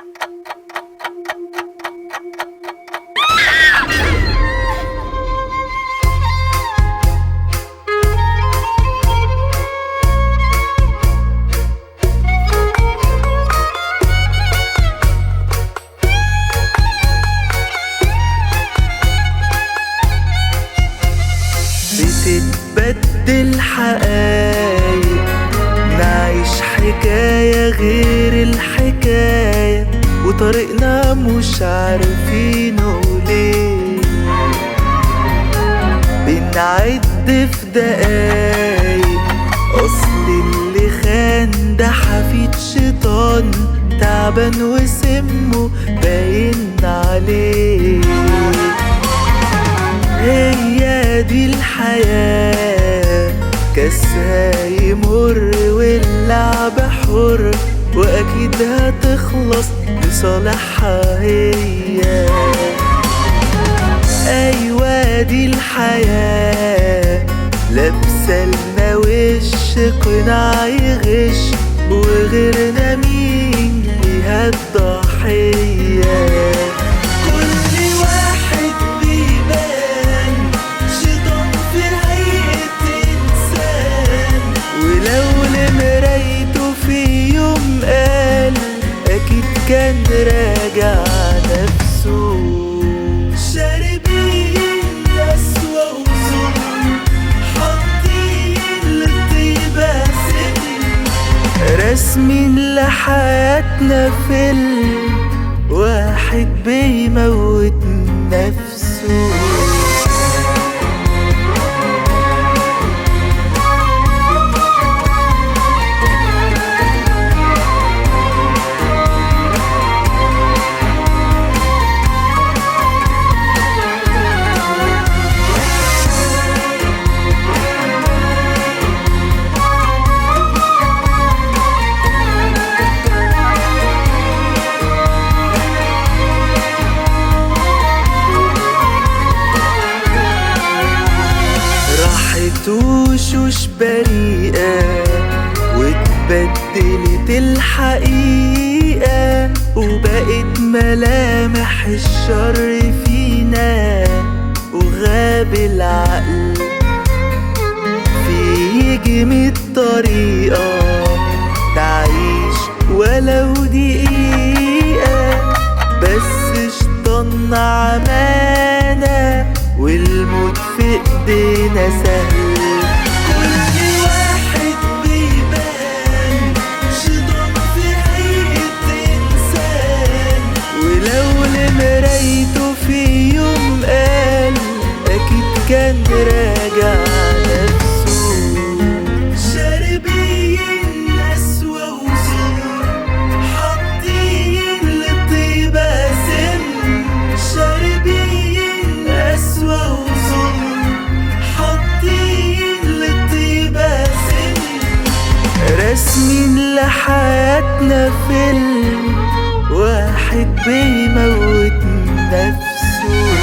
بتتبدل حقايق، نعيش حكاية غير الحكاية، وطريقنا مش عارفينه ليه. بنعد في دقايق، أصل اللي خان ده حفيد شيطان، تعبان وسمه باين عليه. هي دي الحياة، كاسها يمر واللعب حر، وأكيد هتخلص لصالحها هي. أيوة دي الحياة، لابسة لنا وش قناع يغش، وغيرنا مين ليها الضحية. كان راجع نفسه، شاربين أسوأ وظلم، حاطين للطيبة سم، راسمين لحياتنا فيلم، واحد بيموت نفسه. وشوش بريئة واتبدلت الحقيقة، وبقت ملامح الشر فينا، وغاب العقل في مية طريقة نعيش ولو دقيقة، بس شيطاننا عمانا والموت في ايدينا سهل. كان راجع نفسه، شاربين أسوأ وظلم، حاطين للطيبة سم، شاربين أسوأ وظلم، حاطين للطيبة سم، راسمين لحياتنا فيلم، واحد بيموت نفسه.